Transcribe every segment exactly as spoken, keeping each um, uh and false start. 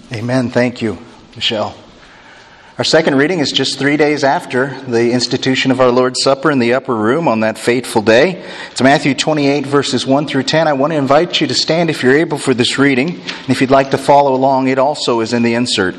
Amen. Thank you, Michelle. Our second reading is just three days after the institution of our Lord's Supper in the upper room on that fateful day. It's Matthew twenty-eight, verses one through ten. I want to invite you to stand if you're able for this reading. And if you'd like to follow along, it also is in the insert.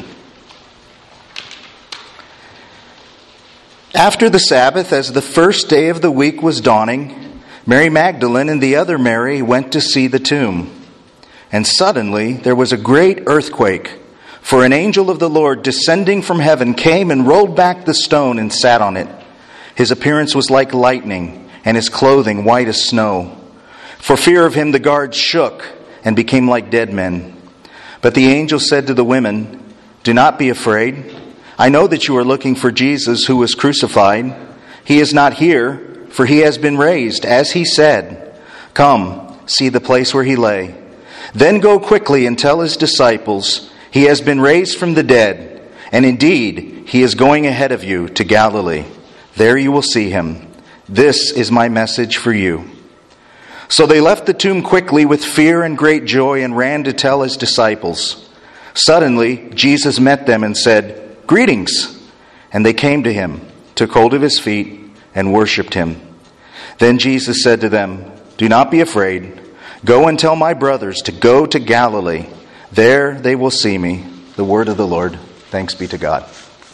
After the Sabbath, as the first day of the week was dawning, Mary Magdalene and the other Mary went to see the tomb. And suddenly there was a great earthquake, for an angel of the Lord descending from heaven came and rolled back the stone and sat on it. His appearance was like lightning, and his clothing white as snow. For fear of him the guards shook and became like dead men. But the angel said to the women, "Do not be afraid. I know that you are looking for Jesus who was crucified. He is not here, for he has been raised, as he said. Come, see the place where he lay. Then go quickly and tell his disciples, he has been raised from the dead, and indeed he is going ahead of you to Galilee. There you will see him. This is my message for you." So they left the tomb quickly with fear and great joy and ran to tell his disciples. Suddenly Jesus met them and said, "Greetings." And they came to him, took hold of his feet, and worshipped him. Then Jesus said to them, "Do not be afraid. Go and tell my brothers to go to Galilee. There they will see me." The word of the Lord. Thanks be to God.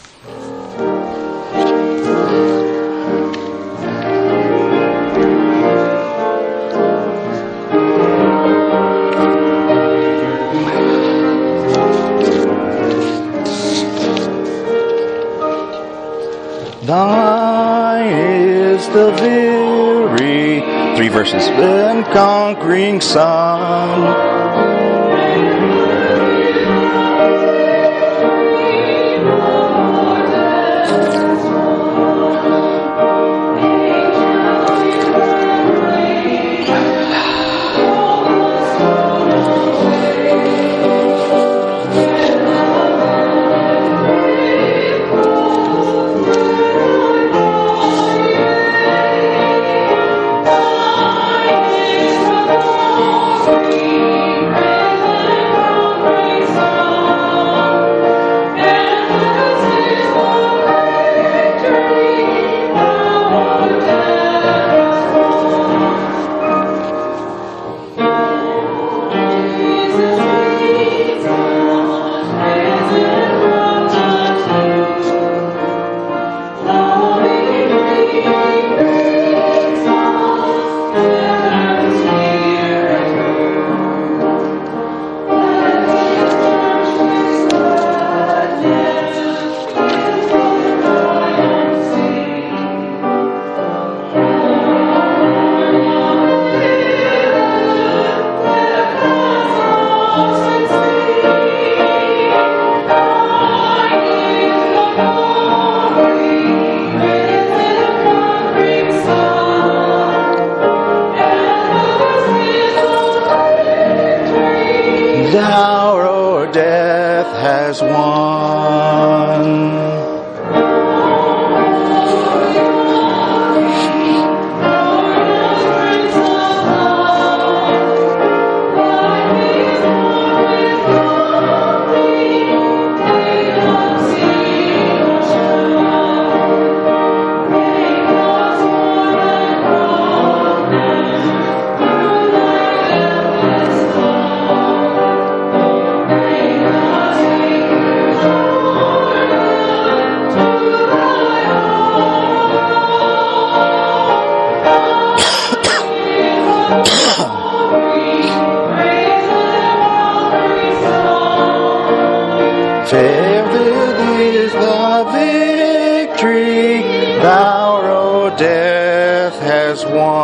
Thine is the very, three verses, and conquering Son. Thou, O death, has won. Fair is the victory, thou, O death, has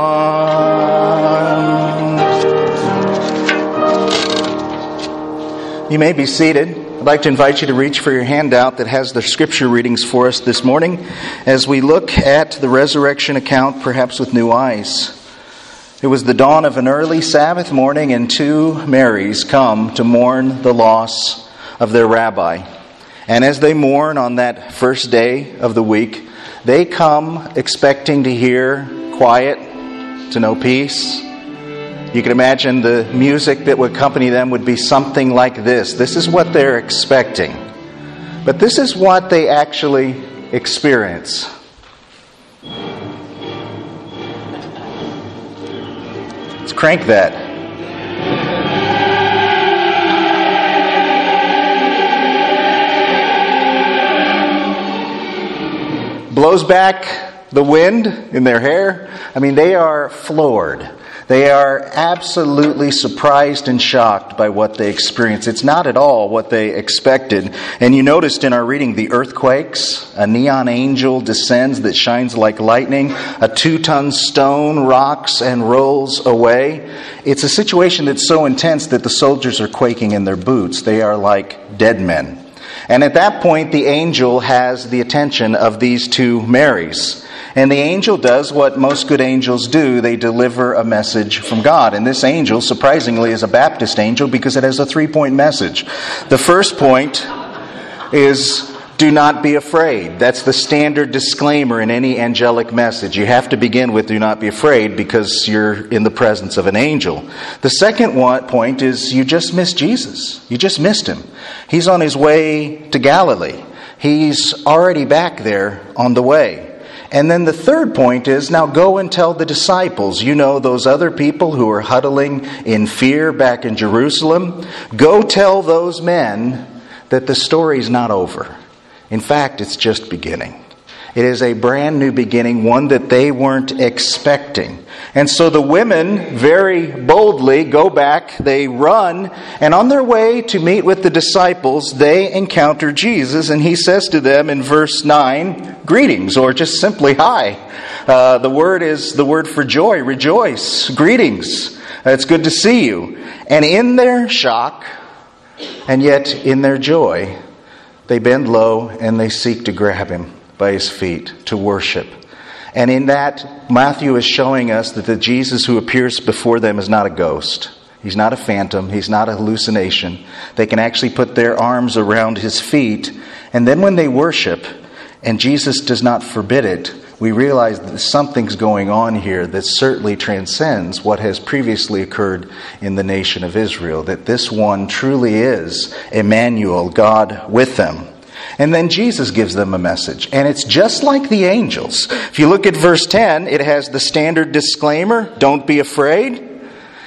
won. You may be seated. I'd like to invite you to reach for your handout that has the scripture readings for us this morning as we look at the resurrection account, perhaps with new eyes. It was the dawn of an early Sabbath morning, and two Marys come to mourn the loss of their rabbi. And as they mourn on that first day of the week, they come expecting to hear quiet, to know peace, You can imagine the music that would accompany them would be something like this. This is what they're expecting. But this is what they actually experience. Let's crank that. Blows back the wind in their hair. I mean, they are floored. They are absolutely surprised and shocked by what they experience. It's not at all what they expected. And you noticed in our reading the earthquakes, a neon angel descends that shines like lightning, a two-ton stone rocks and rolls away. It's a situation that's so intense that the soldiers are quaking in their boots. They are like dead men. And at that point, the angel has the attention of these two Marys. And the angel does what most good angels do. They deliver a message from God. And this angel, surprisingly, is a Baptist angel because it has a three-point message. The first point is, do not be afraid. That's the standard disclaimer in any angelic message. You have to begin with, do not be afraid, because you're in the presence of an angel. The second one, point is, you just missed Jesus. You just missed him. He's on his way to Galilee. He's already back there on the way. And then the third point is, now go and tell the disciples. You know those other people who are huddling in fear back in Jerusalem? Go tell those men that the story's not over. In fact, it's just beginning. It is a brand new beginning, one that they weren't expecting. And so the women very boldly go back, they run, and on their way to meet with the disciples, they encounter Jesus, and he says to them in verse nine, greetings, or just simply hi. Uh, the word is the word for joy, rejoice, greetings. It's good to see you. And in their shock, and yet in their joy, they bend low and they seek to grab him by his feet to worship. And in that, Matthew is showing us that the Jesus who appears before them is not a ghost. He's not a phantom. He's not a hallucination. They can actually put their arms around his feet. And then when they worship, and Jesus does not forbid it, we realize that something's going on here that certainly transcends what has previously occurred in the nation of Israel. That this one truly is Emmanuel, God with them. And then Jesus gives them a message. And it's just like the angels. If you look at verse ten, it has the standard disclaimer, don't be afraid.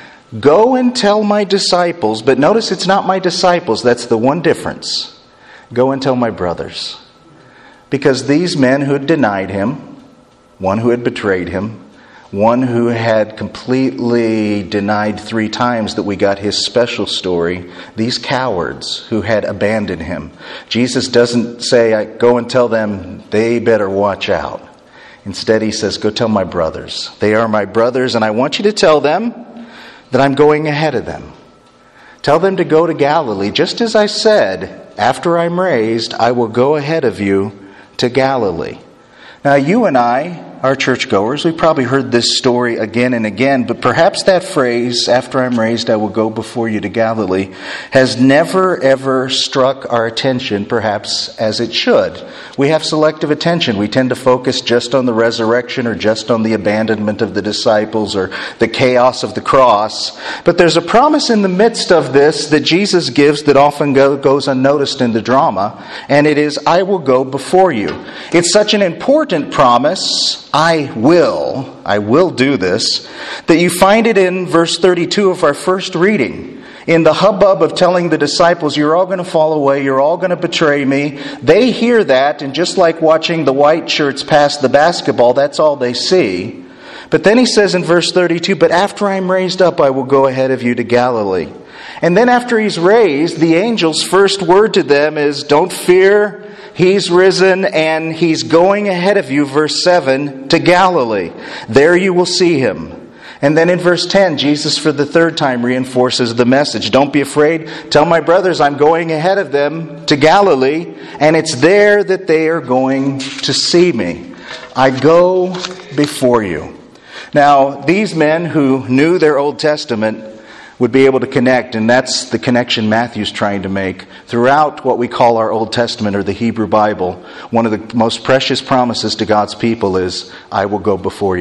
Go and tell my disciples. But notice it's not my disciples. That's the one difference. Go and tell my brothers. Because these men who had denied him, one who had betrayed him, one who had completely denied three times that we got his special story, these cowards who had abandoned him. Jesus doesn't say, go and tell them they better watch out. Instead, he says, go tell my brothers. They are my brothers, and I want you to tell them that I'm going ahead of them. Tell them to go to Galilee. Just as I said, after I'm raised, I will go ahead of you to Galilee. Now, you and I are churchgoers. We've probably heard this story again and again, but perhaps that phrase, after I'm raised, I will go before you to Galilee, has never, ever struck our attention, perhaps as it should. We have selective attention. We tend to focus just on the resurrection or just on the abandonment of the disciples or the chaos of the cross. But there's a promise in the midst of this that Jesus gives that often go, goes unnoticed in the drama, and it is, I will go before you. It's such an important promise, I will, I will do this, that you find it in verse thirty-two of our first reading. In the hubbub of telling the disciples, you're all going to fall away, you're all going to betray me, they hear that, and just like watching the white shirts pass the basketball, that's all they see. But then he says in verse thirty-two, but after I'm raised up, I will go ahead of you to Galilee. And then after he's raised, the angel's first word to them is, don't fear, he's risen and he's going ahead of you, verse seven, to Galilee. There you will see him. And then in verse ten, Jesus for the third time reinforces the message. Don't be afraid. Tell my brothers I'm going ahead of them to Galilee, and it's there that they are going to see me. I go before you. Now, these men who knew their Old Testament would be able to connect, and that's the connection Matthew's trying to make. Throughout what we call our Old Testament or the Hebrew Bible, one of the most precious promises to God's people is, I will go before you.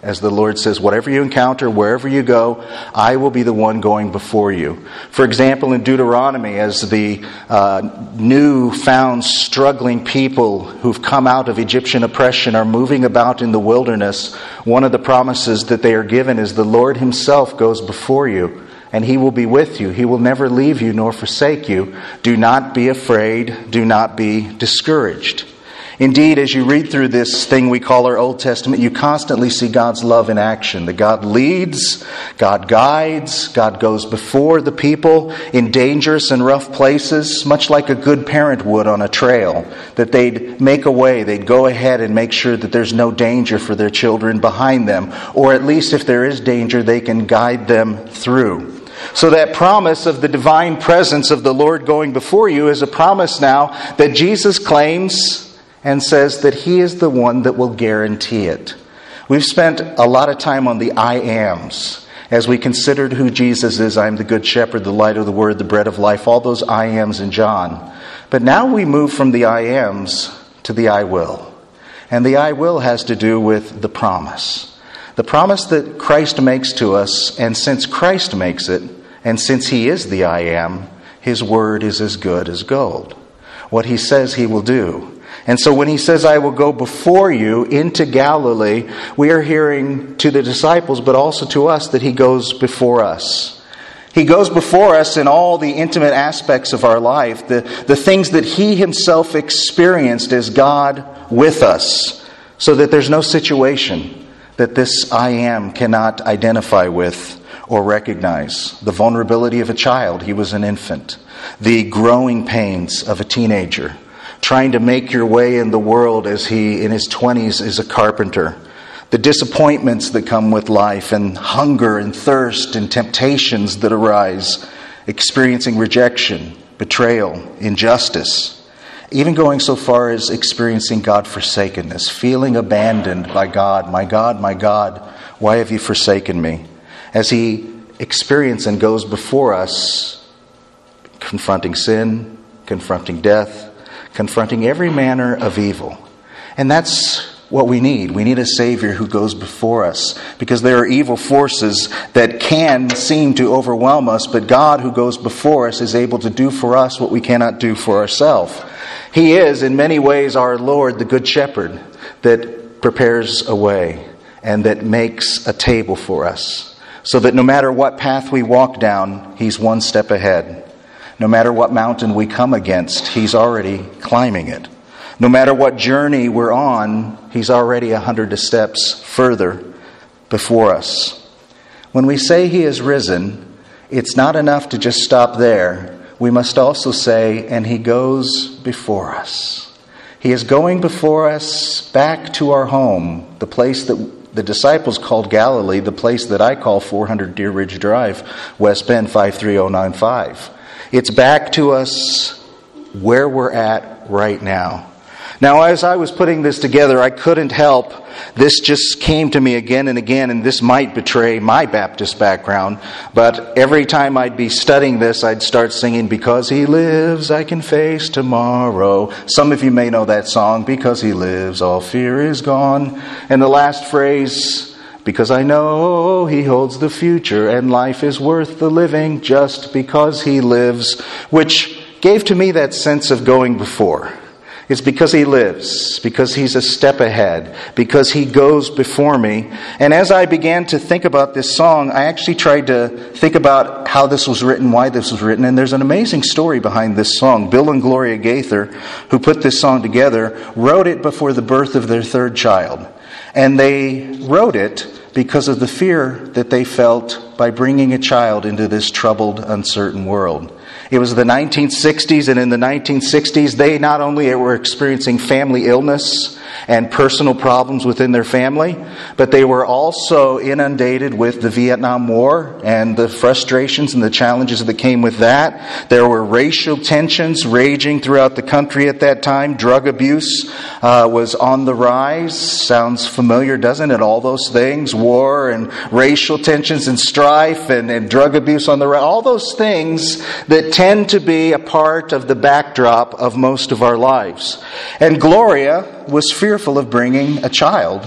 As the Lord says, whatever you encounter, wherever you go, I will be the one going before you. For example, in Deuteronomy, as the uh, new-found struggling people who've come out of Egyptian oppression are moving about in the wilderness, one of the promises that they are given is the Lord Himself goes before you, and He will be with you. He will never leave you nor forsake you. Do not be afraid. Do not be discouraged. Indeed, as you read through this thing we call our Old Testament, you constantly see God's love in action. That God leads, God guides, God goes before the people in dangerous and rough places, much like a good parent would on a trail. That they'd make a way, they'd go ahead and make sure that there's no danger for their children behind them. Or at least if there is danger, they can guide them through. So that promise of the divine presence of the Lord going before you is a promise now that Jesus claims and says that He is the one that will guarantee it. We've spent a lot of time on the I ams as we considered who Jesus is. I am the good shepherd, the light of the word, the bread of life, all those I ams in John. But now we move from the I ams to the I will. And the I will has to do with the promise. The promise that Christ makes to us, and since Christ makes it, and since He is the I am, His word is as good as gold. What He says He will do. And so when He says, I will go before you into Galilee, we are hearing to the disciples, but also to us, that He goes before us. He goes before us in all the intimate aspects of our life, the, the things that He Himself experienced as God with us, so that there's no situation that this I am cannot identify with or recognize. The vulnerability of a child, he was an infant. The growing pains of a teenager, trying to make your way in the world as he, in his twenties, is a carpenter. The disappointments that come with life, and hunger and thirst and temptations that arise. Experiencing rejection, betrayal, injustice. Even going so far as experiencing God-forsakenness. Feeling abandoned by God. My God, my God, why have you forsaken me? As He experiences and goes before us, confronting sin, confronting death, confronting every manner of evil. And that's what we need. We need a Savior who goes before us, because there are evil forces that can seem to overwhelm us, but God who goes before us is able to do for us what we cannot do for ourselves. He is, in many ways, our Lord, the Good Shepherd, that prepares a way and that makes a table for us, so that no matter what path we walk down, He's one step ahead. No matter what mountain we come against, He's already climbing it. No matter what journey we're on, He's already a hundred steps further before us. When we say He is risen, it's not enough to just stop there. We must also say, and He goes before us. He is going before us back to our home, the place that the disciples called Galilee, the place that I call four hundred Deer Ridge Drive, West Bend, five three oh nine five. It's back to us where we're at right now. Now, as I was putting this together, I couldn't help. This just came to me again and again, and this might betray my Baptist background. But every time I'd be studying this, I'd start singing, because He lives, I can face tomorrow. Some of you may know that song, because He lives, all fear is gone. And the last phrase, because I know He holds the future, and life is worth the living just because He lives, which gave to me that sense of going before. It's because He lives, because He's a step ahead, because He goes before me. And as I began to think about this song, I actually tried to think about how this was written, why this was written. And there's an amazing story behind this song. Bill and Gloria Gaither, who put this song together, wrote it before the birth of their third child. And they wrote it because of the fear that they felt by bringing a child into this troubled, uncertain world. It was the nineteen sixties, and in the nineteen sixties, they not only were experiencing family illness and personal problems within their family, but they were also inundated with the Vietnam War and the frustrations and the challenges that came with that. There were racial tensions raging throughout the country at that time. Drug abuse uh, was on the rise. Sounds familiar, doesn't it? All those things, war and racial tensions and strife and, and drug abuse on the rise. All those things that tend to be a part of the backdrop of most of our lives. And Gloria was fearful of bringing a child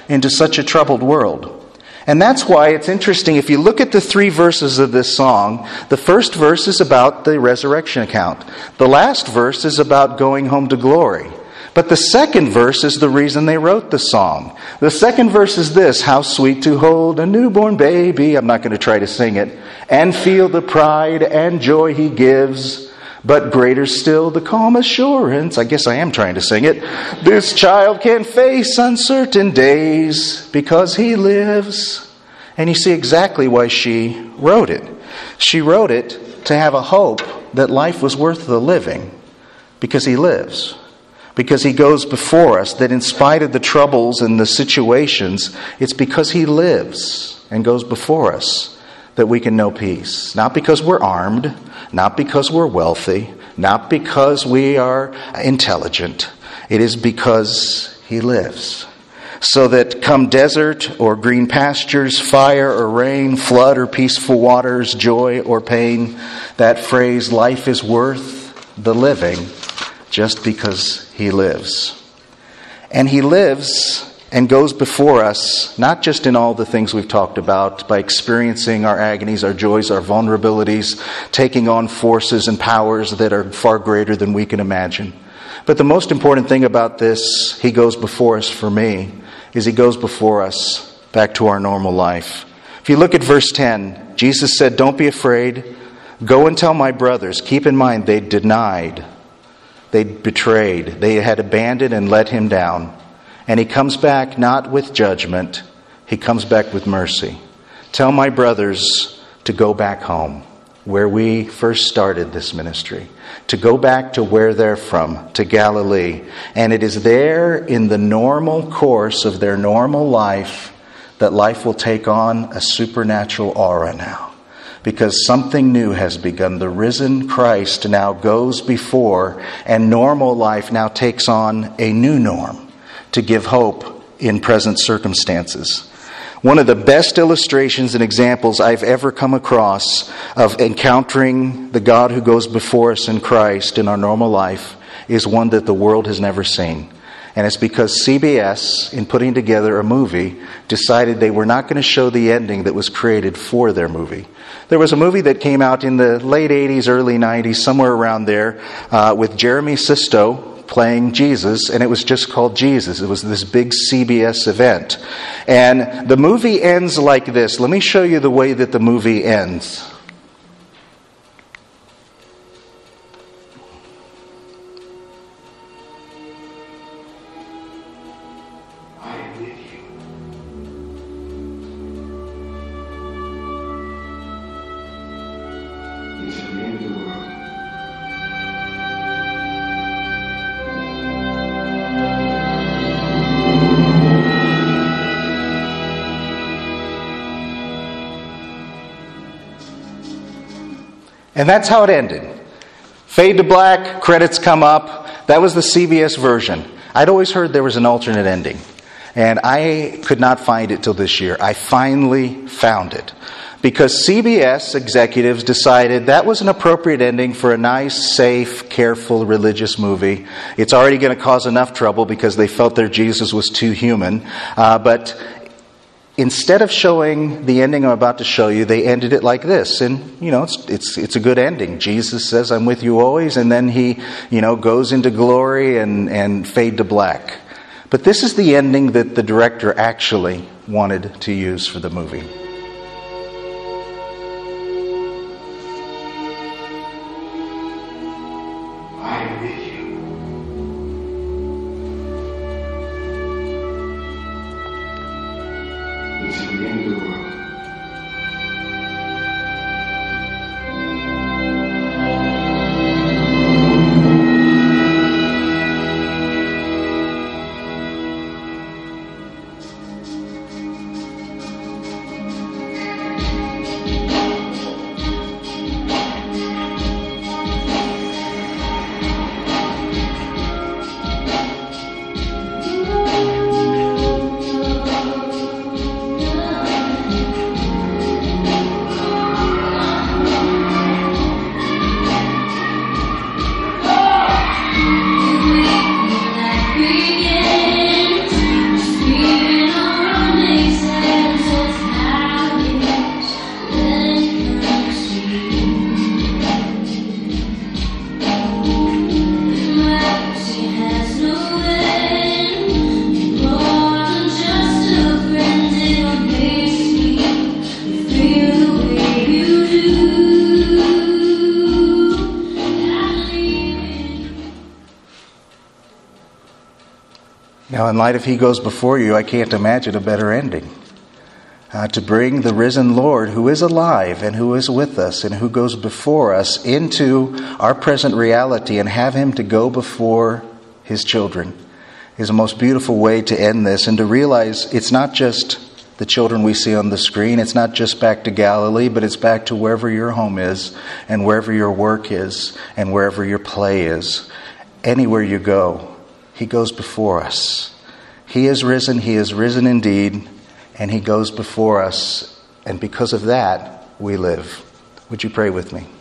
into such a troubled world. And that's why it's interesting. If you look at the three verses of this song, the first verse is about the resurrection account. The last verse is about going home to glory. But the second verse is the reason they wrote the song. The second verse is this: how sweet to hold a newborn baby. I'm not going to try to sing it. And feel the pride and joy he gives. But greater still the calm assurance. I guess I am trying to sing it. This child can face uncertain days because he lives. And you see exactly why she wrote it. She wrote it to have a hope that life was worth the living because he lives. Because he goes before us, that in spite of the troubles and the situations, it's because he lives and goes before us that we can know peace. Not because we're armed, not because we're wealthy, not because we are intelligent. It is because he lives. So that come desert or green pastures, fire or rain, flood or peaceful waters, joy or pain, that phrase, life is worth the living, just because he lives. And he lives and goes before us, not just in all the things we've talked about, by experiencing our agonies, our joys, our vulnerabilities, taking on forces and powers that are far greater than we can imagine. But the most important thing about this, he goes before us for me, is he goes before us back to our normal life. If you look at verse ten, Jesus said, "Don't be afraid. Go and tell my brothers." Keep in mind, they denied. They betrayed. They had abandoned and let him down. And he comes back not with judgment. He comes back with mercy. Tell my brothers to go back home, where we first started this ministry. To go back to where they're from, to Galilee. And it is there in the normal course of their normal life that life will take on a supernatural aura now. Because something new has begun. The risen Christ now goes before, and normal life now takes on a new norm to give hope in present circumstances. One of the best illustrations and examples I've ever come across of encountering the God who goes before us in Christ in our normal life is one that the world has never seen. And it's because C B S, in putting together a movie, decided they were not going to show the ending that was created for their movie. There was a movie that came out in the late eighties, early nineties, somewhere around there, uh, with Jeremy Sisto playing Jesus, and it was just called Jesus. It was this big C B S event. And the movie ends like this. Let me show you the way that the movie ends. And that's how it ended. Fade to black, credits come up. That was the C B S version. I'd always heard there was an alternate ending. And I could not find it till this year. I finally found it. Because C B S executives decided that was an appropriate ending for a nice, safe, careful, religious movie. It's already going to cause enough trouble because they felt their Jesus was too human. Uh, but instead of showing the ending I'm about to show you, they ended it like this. And, you know, it's it's it's a good ending. Jesus says, "I'm with you always," and then he, you know, goes into glory and, and fade to black. But this is the ending that the director actually wanted to use for the movie. I am with you. Until the end of the world. Now, in light of He goes before you, I can't imagine a better ending. Uh, to bring the risen Lord, who is alive and who is with us and who goes before us, into our present reality and have Him to go before His children is the most beautiful way to end this, and to realize it's not just the children we see on the screen, it's not just back to Galilee, but it's back to wherever your home is and wherever your work is and wherever your play is. Anywhere you go, He goes before us. He is risen, He is risen indeed, and He goes before us, and because of that, we live. Would you pray with me?